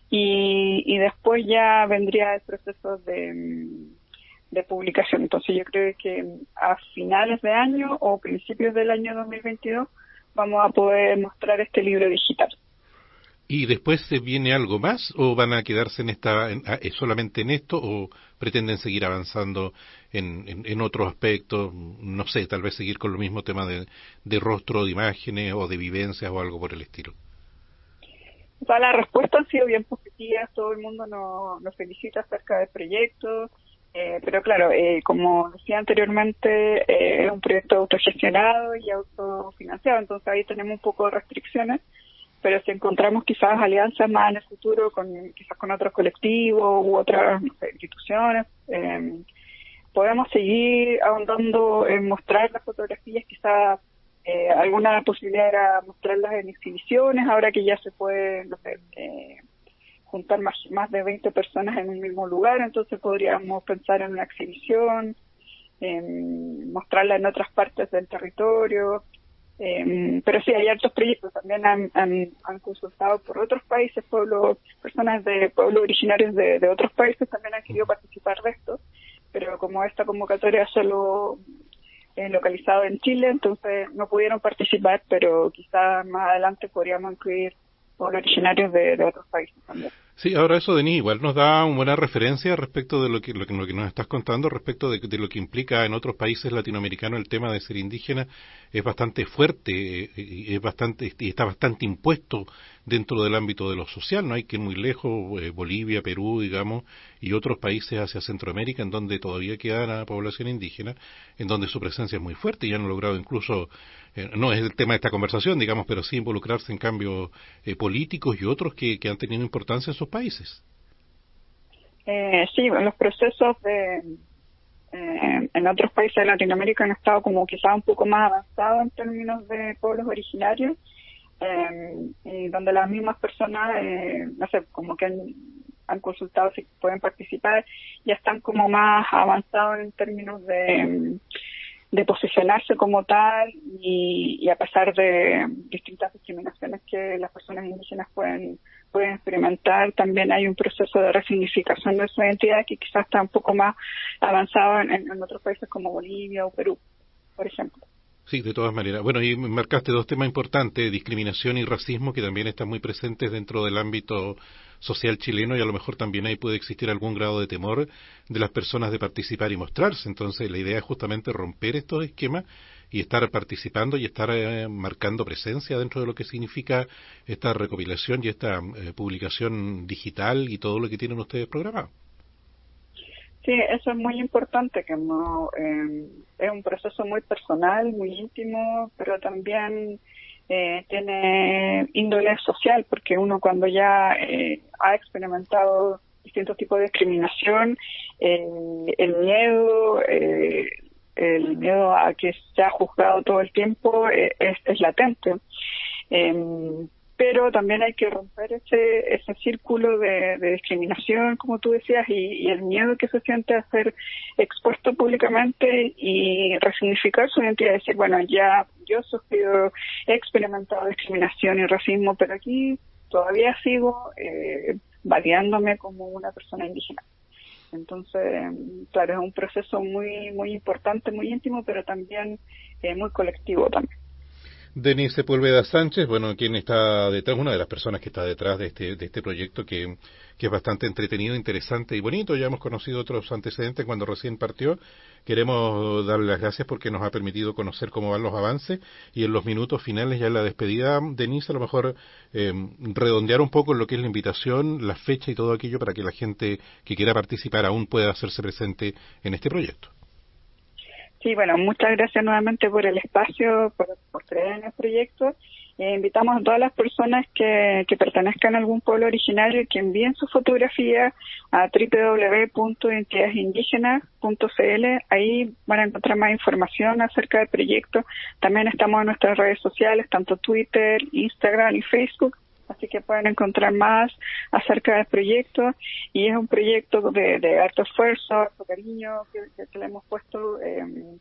y, y después ya vendría el proceso de, de publicación. Entonces yo creo que a finales de año o principios del año dos mil veintidós vamos a poder mostrar este libro digital. ¿Y después se viene algo más o van a quedarse en esta en, eh, solamente en esto o pretenden seguir avanzando en, en, en otros aspectos? No sé, tal vez seguir con lo mismo tema de, de rostro, de imágenes o de vivencias o algo por el estilo. O sea, las respuestas han sido bien positivas, todo el mundo nos, nos felicita acerca del proyecto, eh, pero claro, eh, como decía anteriormente, eh, es un proyecto autogestionado y autofinanciado, entonces ahí tenemos un poco de restricciones. Pero si encontramos quizás alianzas más en el futuro con quizás con otros colectivos u otras no sé, instituciones, eh, podemos seguir ahondando en mostrar las fotografías. Quizás eh, alguna posibilidad era mostrarlas en exhibiciones, ahora que ya se puede no sé, eh, juntar más, más de veinte personas en un mismo lugar, entonces podríamos pensar en una exhibición, en mostrarla en otras partes del territorio. Eh, pero sí, hay altos proyectos, también han, han, han consultado por otros países, pueblos, personas de pueblos originarios de, de otros países también han querido participar de esto, pero como esta convocatoria es solo eh, localizado en Chile, entonces no pudieron participar, pero quizás más adelante podríamos incluir pueblos originarios de, de otros países también. Sí, ahora eso, Denis, igual nos da una buena referencia respecto de lo que, lo que, lo que nos estás contando, respecto de, de lo que implica en otros países latinoamericanos el tema de ser indígena. Es bastante fuerte, es bastante, está bastante impuesto dentro del ámbito de lo social. No hay que ir muy lejos, eh, Bolivia, Perú, digamos, y otros países hacia Centroamérica, en donde todavía queda la población indígena, en donde su presencia es muy fuerte y han logrado incluso, eh, no es el tema de esta conversación, digamos, pero sí involucrarse en cambios eh, políticos y otros que, que han tenido importancia en sus países. Eh, sí, los procesos de eh, en otros países de Latinoamérica han estado como quizás un poco más avanzados en términos de pueblos originarios, eh, y donde las mismas personas, eh, no sé, como que han, han consultado si pueden participar, ya están como más avanzados en términos de de posicionarse como tal y, y a pesar de distintas discriminaciones que las personas indígenas pueden pueden experimentar, también hay un proceso de resignificación de su identidad que quizás está un poco más avanzado en, en otros países como Bolivia o Perú, por ejemplo. Sí, de todas maneras. Bueno, y marcaste dos temas importantes, discriminación y racismo, que también están muy presentes dentro del ámbito social chileno, y a lo mejor también ahí puede existir algún grado de temor de las personas de participar y mostrarse. Entonces, la idea es justamente romper estos esquemas y estar participando y estar eh, marcando presencia dentro de lo que significa esta recopilación y esta eh, publicación digital y todo lo que tienen ustedes programado. Sí, eso es muy importante, que no, eh, es un proceso muy personal, muy íntimo, pero también eh, tiene índole social, porque uno cuando ya eh, ha experimentado distintos tipos de discriminación, eh, el miedo, eh, el miedo a que sea juzgado todo el tiempo eh, es, es latente. Eh, pero también hay que romper ese ese círculo de, de discriminación, como tú decías, y, y el miedo que se siente a ser expuesto públicamente y resignificar su identidad, decir, bueno, ya yo he sufrido, he experimentado discriminación y racismo, pero aquí todavía sigo eh, validándome como una persona indígena. Entonces, claro, es un proceso muy muy importante, muy íntimo, pero también eh, muy colectivo también. Denis Sepúlveda Sánchez, bueno, quien está detrás, una de las personas que está detrás de este de este proyecto que, que es bastante entretenido, interesante y bonito. Ya hemos conocido otros antecedentes cuando recién partió. Queremos darle las gracias porque nos ha permitido conocer cómo van los avances y en los minutos finales ya en la despedida, Denis, a lo mejor eh, redondear un poco lo que es la invitación, la fecha y todo aquello para que la gente que quiera participar aún pueda hacerse presente en este proyecto. Sí, bueno, muchas gracias nuevamente por el espacio, por, por creer en el proyecto. Eh, invitamos a todas las personas que, que pertenezcan a algún pueblo originario que envíen su fotografía a doble u doble u doble u punto identidades indígenas punto c l. Ahí van a encontrar más información acerca del proyecto. También estamos en nuestras redes sociales, tanto Twitter, Instagram y Facebook. Así que pueden encontrar más acerca del proyecto, y es un proyecto de, de harto esfuerzo, harto cariño que, que le hemos puesto, eh,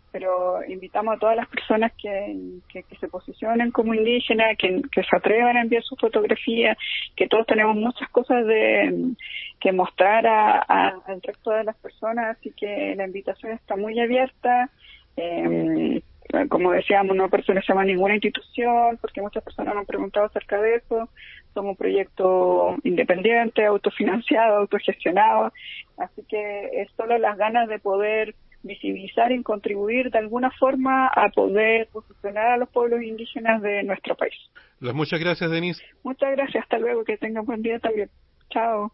pero invitamos a todas las personas que, que, que se posicionen como indígenas, que, que se atrevan a enviar su fotografía, que todos tenemos muchas cosas de que mostrar a, a, al resto de las personas, así que la invitación está muy abierta. Eh, como decíamos, no pertenecemos a ninguna institución, porque muchas personas me han preguntado acerca de eso. Somos un proyecto independiente, autofinanciado, autogestionado, así que es solo las ganas de poder visibilizar y contribuir de alguna forma a poder posicionar a los pueblos indígenas de nuestro país. Las muchas gracias, Denise. Muchas gracias, hasta luego, que tengan buen día también. Chao.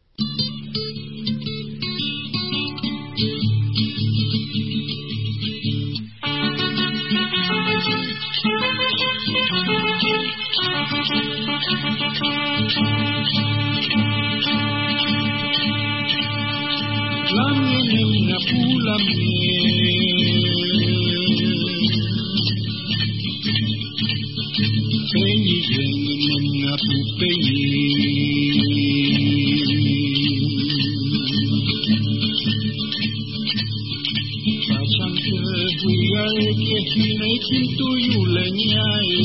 Lamina pula Penny Jenna Pupenny Pachante Huya Eke Hine Kintu Yulenyae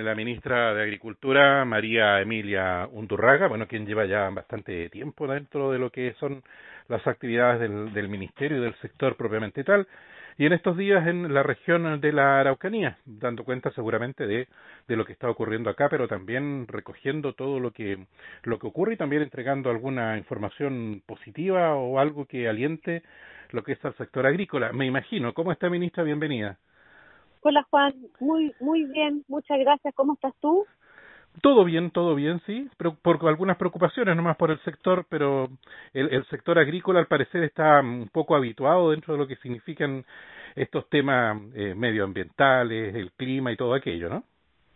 la ministra de Agricultura, María Emilia Undurraga, bueno, quien lleva ya bastante tiempo dentro de lo que son las actividades del, del ministerio y del sector propiamente tal, y en estos días en la región de la Araucanía, dando cuenta seguramente de, de lo que está ocurriendo acá, pero también recogiendo todo lo que, lo que ocurre y también entregando alguna información positiva o algo que aliente lo que es el sector agrícola. Me imagino. ¿Cómo está, ministra? Bienvenida. Hola Juan, muy muy bien, muchas gracias. ¿Cómo estás tú? Todo bien, todo bien, sí, pero por algunas preocupaciones nomás por el sector, pero el, el sector agrícola al parecer está un poco habituado dentro de lo que significan estos temas eh, medioambientales, el clima y todo aquello, ¿no?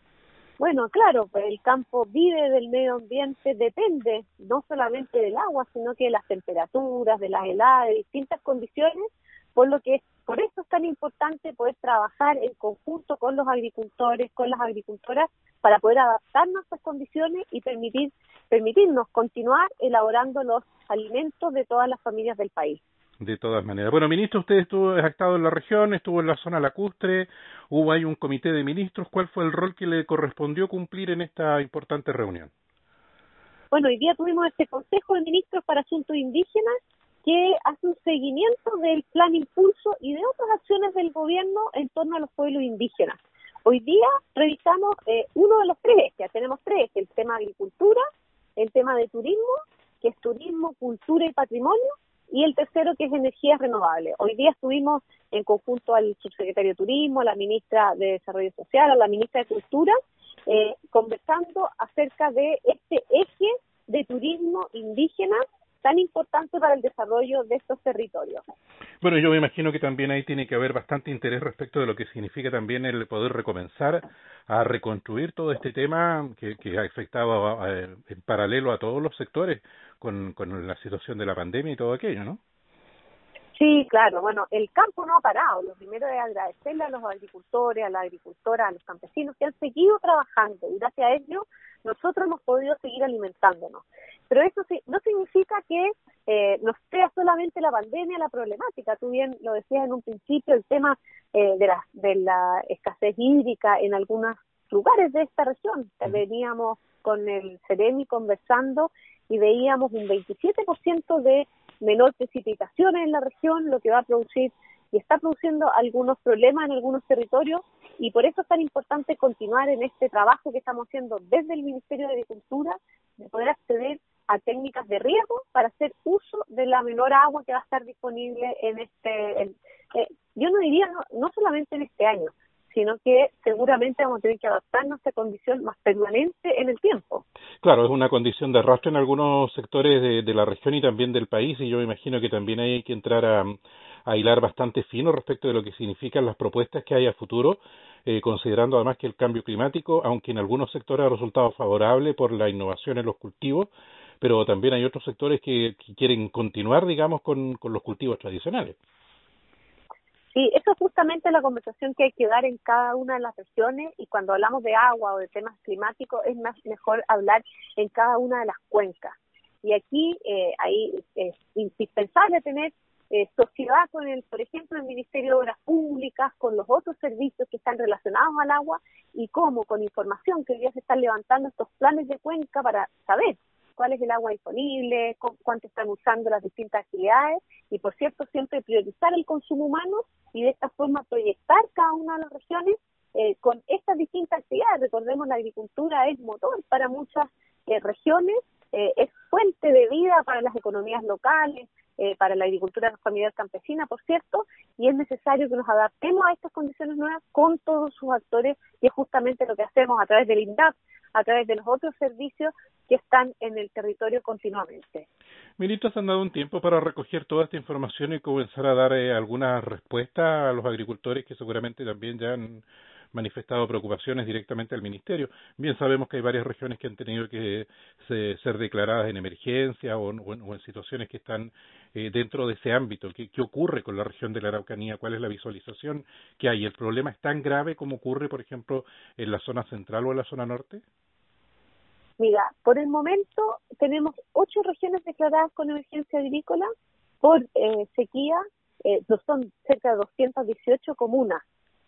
Bueno, claro, pues el campo vive del medio ambiente, depende no solamente del agua, sino que de las temperaturas, de las heladas, de distintas condiciones, por lo que por eso es tan importante poder trabajar en conjunto con los agricultores, con las agricultoras, para poder adaptarnos a estas condiciones y permitir permitirnos continuar elaborando los alimentos de todas las familias del país. De todas maneras. Bueno, ministro, usted estuvo ha estado en la región, estuvo en la zona lacustre, hubo ahí un comité de ministros. ¿Cuál fue el rol que le correspondió cumplir en esta importante reunión? Bueno, hoy día tuvimos este Consejo de Ministros para Asuntos Indígenas que hace un seguimiento del Plan Impulso y de otras acciones del gobierno en torno a los pueblos indígenas. Hoy día revisamos eh, uno de los tres ejes, tenemos tres, el tema de agricultura, el tema de turismo, que es turismo, cultura y patrimonio, y el tercero que es energías renovables. Hoy día estuvimos en conjunto al subsecretario de Turismo, a la ministra de Desarrollo Social, a la ministra de Cultura, eh, conversando acerca de este eje de turismo indígena tan importante para el desarrollo de estos territorios. Bueno, yo me imagino que también ahí tiene que haber bastante interés respecto de lo que significa también el poder recomenzar a reconstruir todo este tema que, que ha afectado a, a, en paralelo a todos los sectores con, con la situación de la pandemia y todo aquello, ¿no? Sí, claro. Bueno, el campo no ha parado. Lo primero es agradecerle a los agricultores, a las agricultoras, a los campesinos que han seguido trabajando y gracias a ello nosotros hemos podido seguir alimentándonos. Pero eso sí, no significa que eh, no sea solamente la pandemia la problemática. Tú bien lo decías en un principio, el tema eh, de, la, de la escasez hídrica en algunos lugares de esta región. Veníamos con el Ceremi conversando y veíamos un veintisiete por ciento de menor precipitaciones en la región, lo que va a producir y está produciendo algunos problemas en algunos territorios, y por eso es tan importante continuar en este trabajo que estamos haciendo desde el Ministerio de Agricultura, de poder acceder a técnicas de riego para hacer uso de la menor agua que va a estar disponible en este, en, eh, yo no diría no, no solamente en este año, sino que seguramente vamos a tener que adaptarnos a esta condición más permanente en el tiempo. Claro, es una condición de arrastre en algunos sectores de, de la región y también del país, y yo me imagino que también hay que entrar a, a hilar bastante fino respecto de lo que significan las propuestas que hay a futuro, eh, considerando además que el cambio climático, aunque en algunos sectores ha resultado favorable por la innovación en los cultivos, pero también hay otros sectores que, que quieren continuar, digamos, con, con los cultivos tradicionales. Sí, eso es justamente la conversación que hay que dar en cada una de las regiones, y cuando hablamos de agua o de temas climáticos es más mejor hablar en cada una de las cuencas. Y aquí eh, ahí es indispensable tener eh, sociedad con el, por ejemplo, el Ministerio de Obras Públicas, con los otros servicios que están relacionados al agua, y cómo con información que hoy día se están levantando estos planes de cuenca para saber cuál es el agua disponible, cuánto están usando las distintas actividades, y por cierto siempre priorizar el consumo humano y de esta forma proyectar cada una de las regiones eh, con estas distintas actividades. Recordemos, la agricultura es motor para muchas eh, regiones, eh, es fuente de vida para las economías locales, eh, para la agricultura familiar campesina, por cierto, y es necesario que nos adaptemos a estas condiciones nuevas con todos sus actores, y es justamente lo que hacemos a través del INDAP, a través de los otros servicios que están en el territorio continuamente. Ministros, ¿han dado un tiempo para recoger toda esta información y comenzar a dar eh, alguna respuesta a los agricultores que seguramente también ya han manifestado preocupaciones directamente al Ministerio? Bien sabemos que hay varias regiones que han tenido que se, ser declaradas en emergencia o, o, en, o en situaciones que están eh, dentro de ese ámbito. ¿Qué, ¿Qué ocurre con la región de la Araucanía? ¿Cuál es la visualización que hay? ¿El problema es tan grave como ocurre, por ejemplo, en la zona central o en la zona norte? Mira, por el momento tenemos ocho regiones declaradas con emergencia agrícola por eh, sequía, eh, no son cerca de doscientas dieciocho comunas.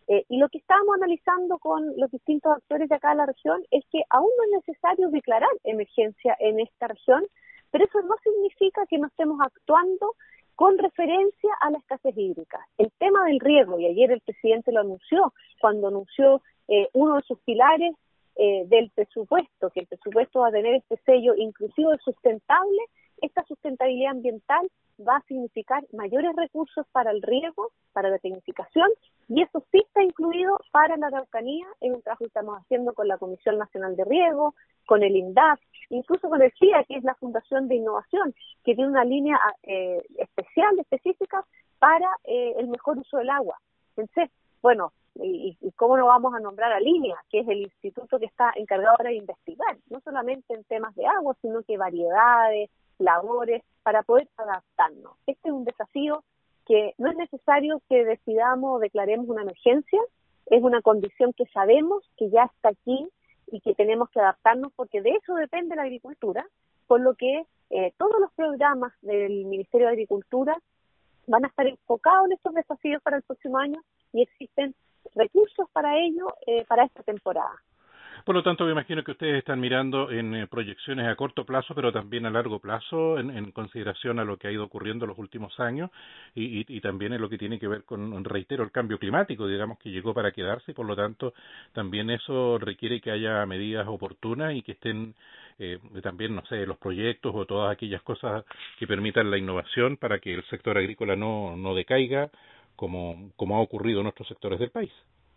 Eh, y lo que estábamos analizando con los distintos actores de acá de la región es que aún no es necesario declarar emergencia en esta región, pero eso no significa que no estemos actuando con referencia a la escasez hídrica. El tema del riego, y ayer el presidente lo anunció, cuando anunció eh, uno de sus pilares eh, del presupuesto, que el presupuesto va a tener este sello inclusivo y sustentable. Esta sustentabilidad ambiental va a significar mayores recursos para el riego, para la tecnificación, y eso sí está incluido para la Araucanía. Es un trabajo que estamos haciendo con la Comisión Nacional de Riego, con el INDAP, incluso con el C I A, que es la Fundación de Innovación, que tiene una línea eh, especial, específica para eh, el mejor uso del agua. Entonces, bueno, y, y cómo no vamos a nombrar a Línea, que es el instituto que está encargado ahora de investigar, no solamente en temas de agua, sino que variedades, labores, para poder adaptarnos. Este es un desafío que no es necesario que decidamos o declaremos una emergencia, es una condición que sabemos que ya está aquí y que tenemos que adaptarnos, porque de eso depende la agricultura, por lo que eh, todos los programas del Ministerio de Agricultura van a estar enfocados en estos desafíos para el próximo año y existen recursos para ello eh, para esta temporada. Por lo tanto, me imagino que ustedes están mirando en eh, proyecciones a corto plazo, pero también a largo plazo, en, en consideración a lo que ha ido ocurriendo en los últimos años y, y, y también en lo que tiene que ver con, reitero, el cambio climático, digamos que llegó para quedarse y por lo tanto también eso requiere que haya medidas oportunas y que estén eh, también, no sé, los proyectos o todas aquellas cosas que permitan la innovación para que el sector agrícola no, no decaiga como, como ha ocurrido en otros sectores del país.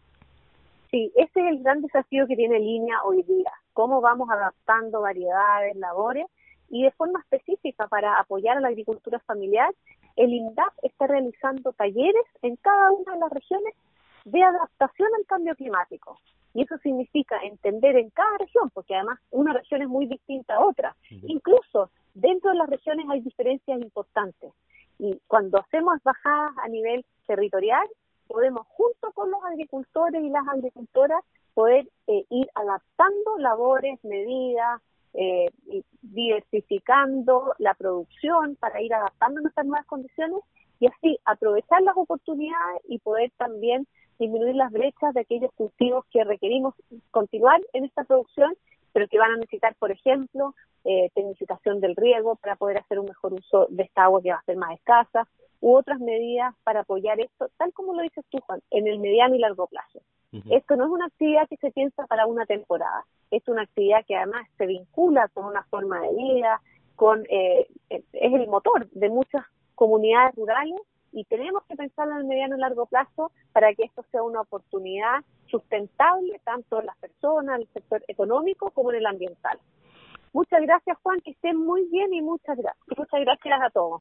Sí, ese es el gran desafío que tiene Línea hoy día, cómo vamos adaptando variedades, labores, y de forma específica para apoyar a la agricultura familiar, el INDAP está realizando talleres en cada una de las regiones de adaptación al cambio climático. Y eso significa entender en cada región, porque además una región es muy distinta a otra. Incluso dentro de las regiones hay diferencias importantes. Y cuando hacemos bajadas a nivel territorial, podemos junto con los agricultores y las agricultoras poder eh, ir adaptando labores, medidas, eh, y diversificando la producción para ir adaptando a nuestras nuevas condiciones y así aprovechar las oportunidades y poder también disminuir las brechas de aquellos cultivos que requerimos continuar en esta producción, pero que van a necesitar, por ejemplo, eh, tecnificación del riego para poder hacer un mejor uso de esta agua que va a ser más escasa, u otras medidas para apoyar esto, tal como lo dices tú, Juan, en el mediano y largo plazo. Uh-huh. Esto no es una actividad que se piensa para una temporada, es una actividad que además se vincula con una forma de vida, con eh, es el motor de muchas comunidades rurales y tenemos que pensarlo en el mediano y largo plazo para que esto sea una oportunidad sustentable tanto en las personas, en el sector económico como en el ambiental. Muchas gracias, Juan, que estén muy bien y muchas gracias. Muchas gracias a todos.